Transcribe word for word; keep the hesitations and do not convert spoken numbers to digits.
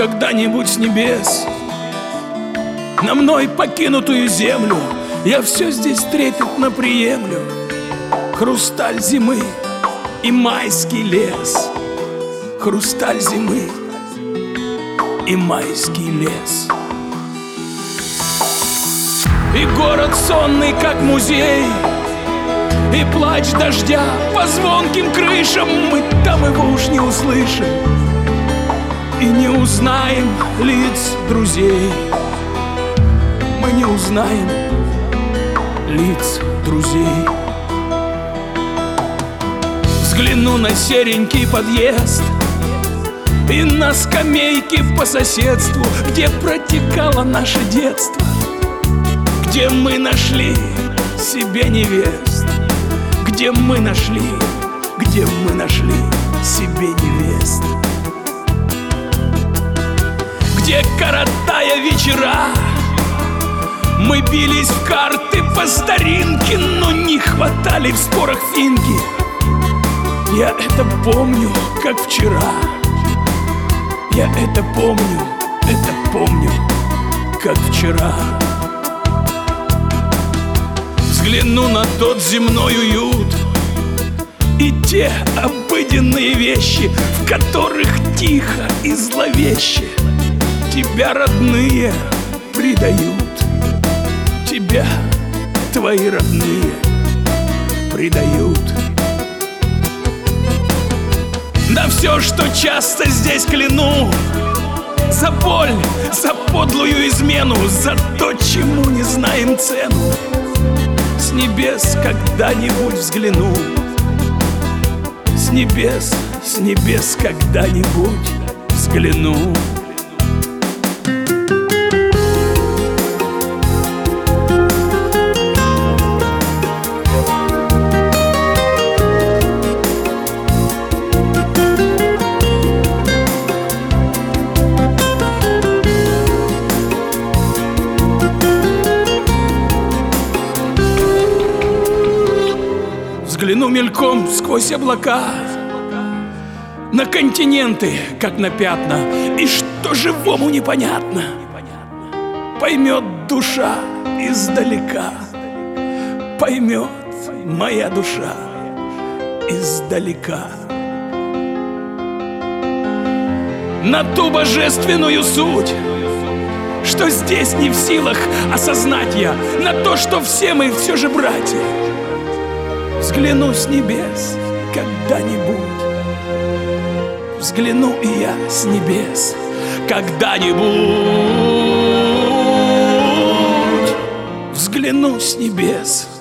когда-нибудь с небес на мной покинутую землю, я все здесь трепетно приемлю. Хрусталь зимы и майский лес, хрусталь зимы и майский лес. И город сонный, как музей, и плач дождя по звонким крышам. Мы там его уж не услышим и не узнаем лиц друзей. Мы не узнаем лиц друзей. Взгляну на серенький подъезд и на скамейки по соседству, где протекало наше детство, где мы нашли себе невест, где мы нашли, где мы нашли себе невест, где, коротая вечера, мы бились в карты по старинке, но не хватали в спорах финки. Я это помню, как вчера. Я это помню, это помню, как вчера. Взгляну на тот земной уют и те обыденные вещи, в которых тихо и зловеще тебя родные предают. Тебя твои родные предают. Да все, что часто здесь кляну, за боль, за подлую измену, за то, чему не знаем цену, с небес когда-нибудь взгляну. С небес, с небес когда-нибудь взгляну. Взгляну мельком сквозь облака на континенты, как на пятна, и что живому непонятно, поймет душа издалека, поймет моя душа издалека. На ту божественную суть, что здесь не в силах осознать я, на то, что все мы все же братья, взгляну с небес когда-нибудь. Взгляну и я с небес когда-нибудь. Взгляну с небес